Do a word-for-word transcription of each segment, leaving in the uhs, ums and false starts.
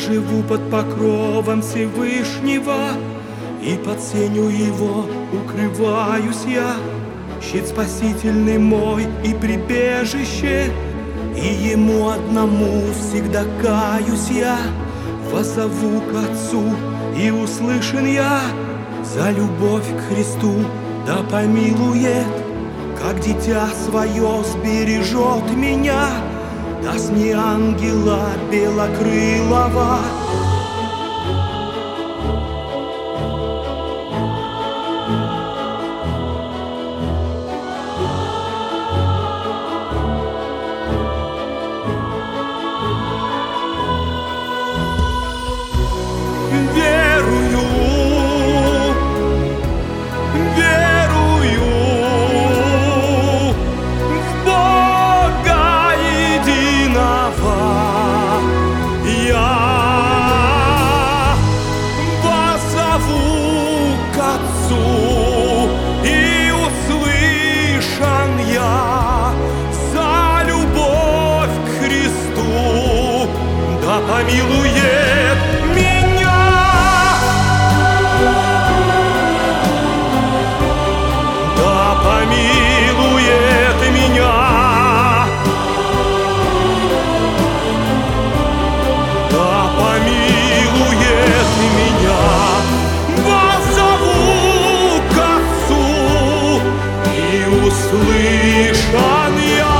живу под покровом Всевышнего, и под сенью Его укрываюсь я. Щит спасительный мой и прибежище, и Ему одному всегда каюсь я. Воззову к Отцу, и услышан я. За любовь к Христу да помилует, как дитя свое сбережет меня, даст мне ангела белокрылого. Помилует меня, да помилует меня, да помилует меня. Воззову к Отцу, и услышан я.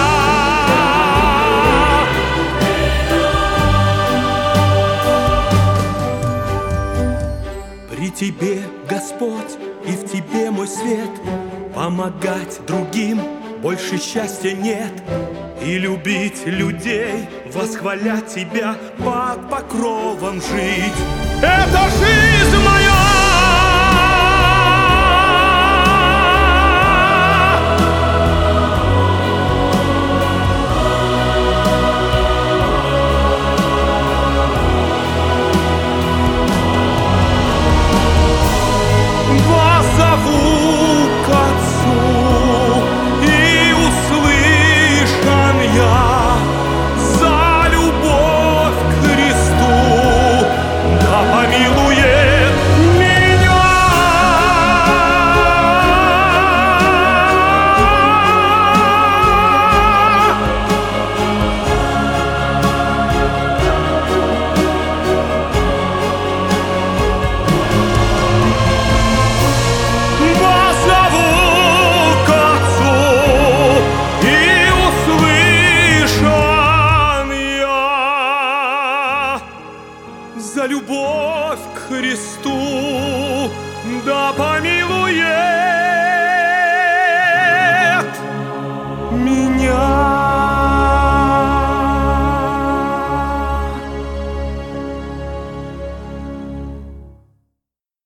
При Тебе, Господь, и в Тебе мой свет, помогать другим больше счастья нет. И любить людей, восхвалять Тебя, под покровом жить. Это жизнь моя! Воззову к Отцу, и услышан я. За любовь к Христу да помилует меня. За любовь к Христу да помилует меня.